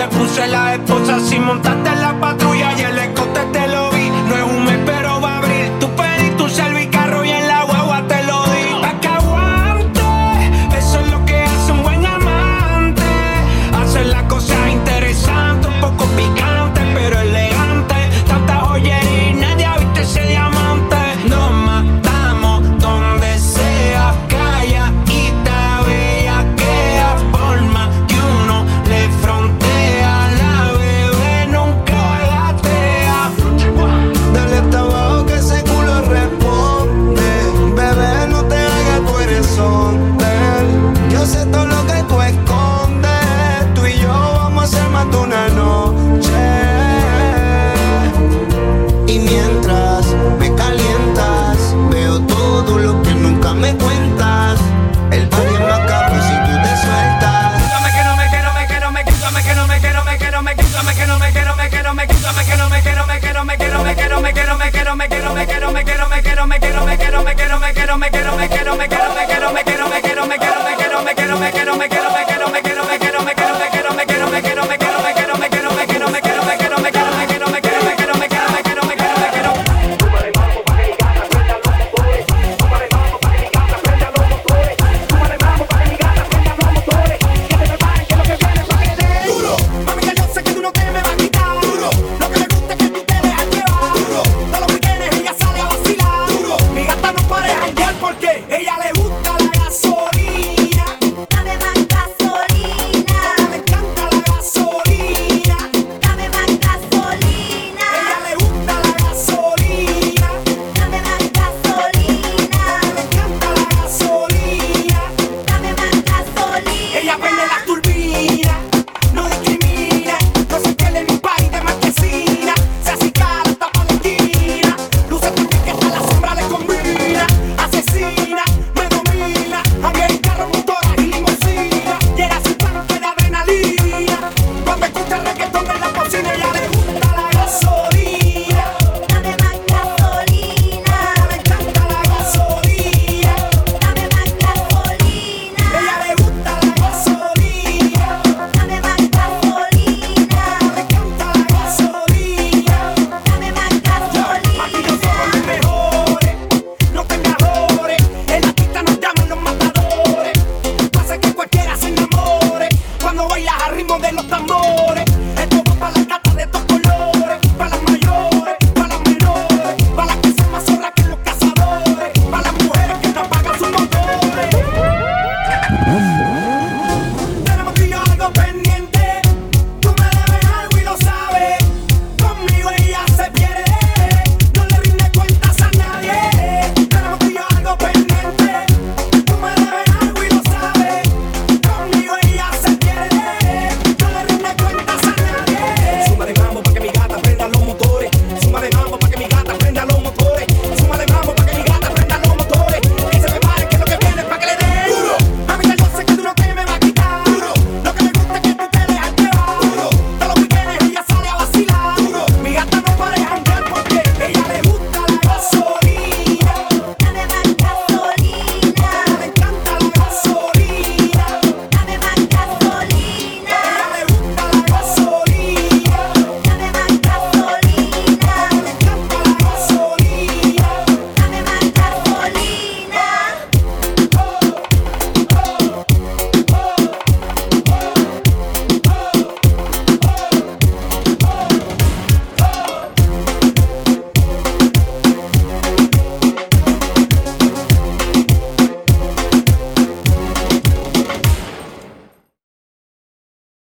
te puse la esposa si montaste en la patrulla y el escote te lo vi. No es un mes pero va a abrir. Tú pedí tu servicarro y en la guagua te lo di. Pa' que aguante, eso es lo que hace un buen amante. Hacer las cosas interesantes, un poco picante pero elegante. Tanta joyería y nadie ha visto ese diamante. Nos matamos donde sea, calla y ta bellaquea. Por más que uno le frontea, la bebé nunca gatea. Dale hasta abajo que ese culo responde. Bebé, no te hagas, tú eres hombre. Yo sé todo lo que tú escondes. Tú y yo vamos a hacer más de una noche. Y mientras me calientas, veo todo lo que nunca me cuentas. El party es más cabrón si tú te sueltas. Cuando bailas al ritmo de los tambores, esto va para la cata de estos